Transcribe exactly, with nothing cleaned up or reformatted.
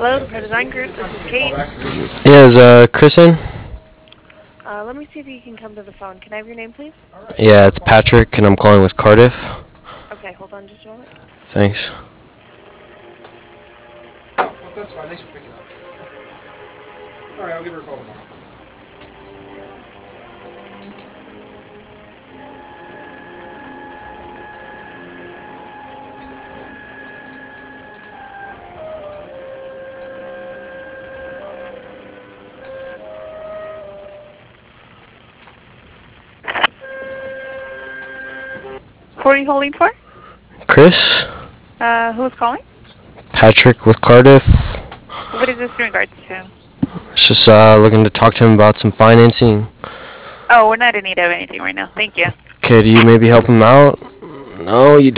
Hello, the Pro Design Group. This is Kate. Yeah, is uh, Chris in? Uh, let me see if he can come to the phone. Can I have your name, please? Yeah, it's Patrick, and I'm calling with Cardiff. Okay, hold on just a moment. Thanks. Oh, that's fine. Thanks for picking up. All right, I'll give her a call tomorrow. Who are you holding for? Chris? Uh, who's calling? Patrick with Cardiff. What is this in regards to? Just uh, looking to talk to him about some financing. Oh, we're not in need of anything right now. Thank you. Could you maybe help him out? No, you